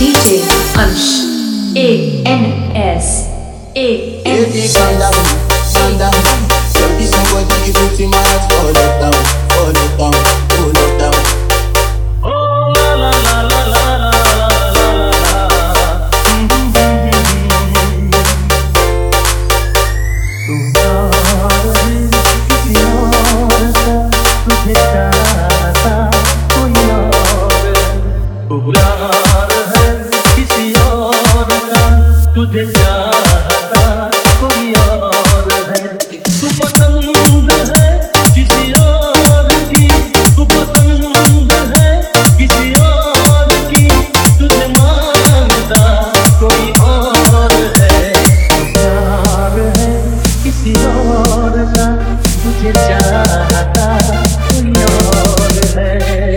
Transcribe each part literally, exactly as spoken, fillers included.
D J Ansh A N S A N S. Calm down, calm down. Yo, this nobody is putting my heart all up down, all up down, all up down. Oh la la la la la la la la la. तू यार है किसी और का, तुझे चाहता कोई और है। तू यार है किसी और का, तुझे चाहता कोई और है। तू पसंद है किसी और की, तू पसंद है किसी और की, तुझे मांगता कोई और है। तू प्यार है किसी और का, तुझे चाहता कोई और है।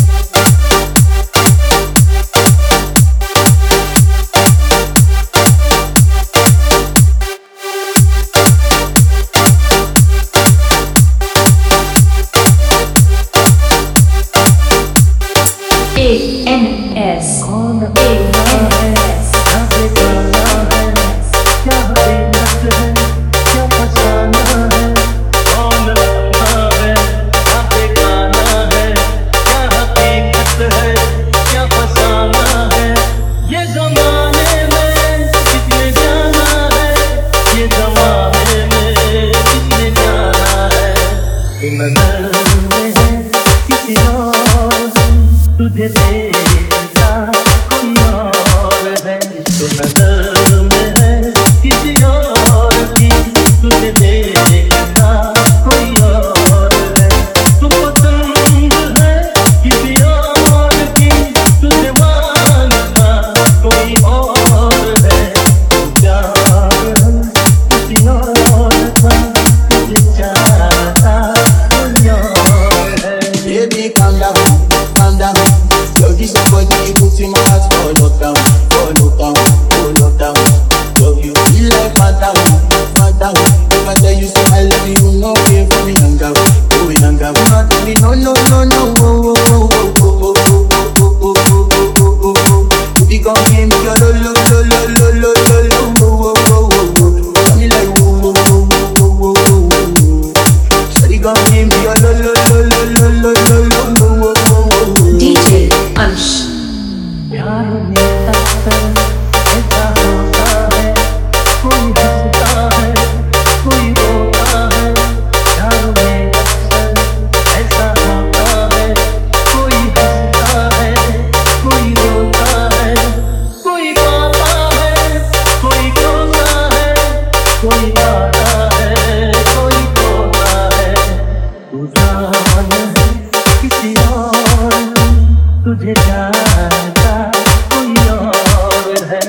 A N S कौन A N S. यहाँ पे गाना है, क्या हकीकत है, क्या फसाना है। कौन लगता है, यहाँ पे गाना है, क्या हकीकत है, क्या फसाना है। ये ज़माने में किसने जाना है, ये ज़माने में किसने जाना है। तू नज़र में है किसी और की, तुझे देखता कोई और है। तू नज़र में है किसी और की, तुझे देखता कोई और है। तू पसंद है किसी और की, तुझे मांगता कोई और है। तू प्यार है किसी और का, तुझे चाहता कोई और है। Baby, calm down, calm down. Yo, this nobody is putting my heart all up down, all up down, all up down. Yo, you feel like phantom, phantom. If I tell you say I love you, no way for me hang out, oh we hang out. No tell me no, no, no, no, oh, oh, oh, oh, oh, oh, oh, oh, oh, oh, oh, oh, oh. If you gon' give me your lo, lo, lo, lo, lo, lo, lo, lo, oh, oh, oh, oh, oh. Tell me like oh, oh, oh, oh, oh, oh, oh, oh. Shawty gon' give me your lo, lo, lo, lo, lo, lo, lo, lo, oh, oh, oh, oh. D J Ansh. प्यार में अक्सर ऐसा होता है, कोई हंसता है कोई रोता है। प्यार में अक्सर ऐसा होता है, कोई हंसता है कोई रोता है। कोई गाता है कोई गाता है, कोई गाता है कोई रोता है। तू जान है किसी और, तुझे जानता कोई और है।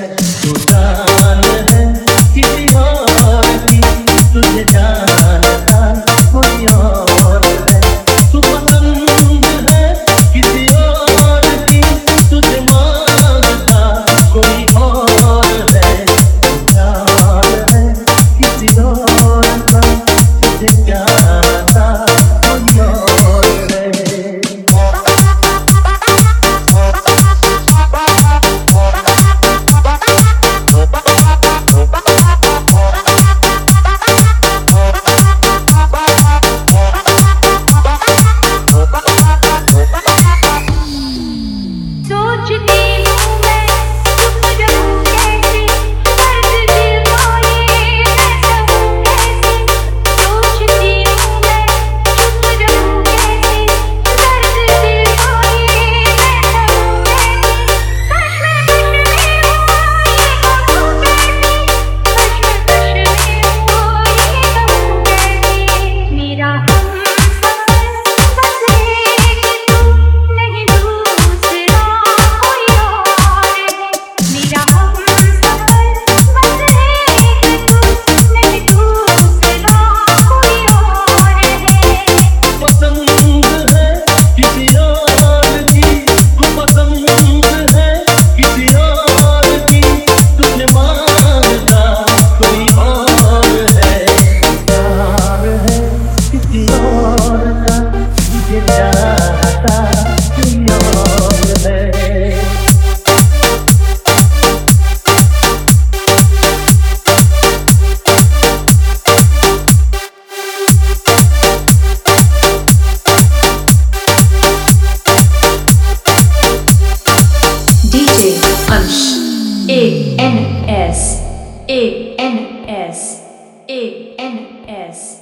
Ansh A N S A N S A N S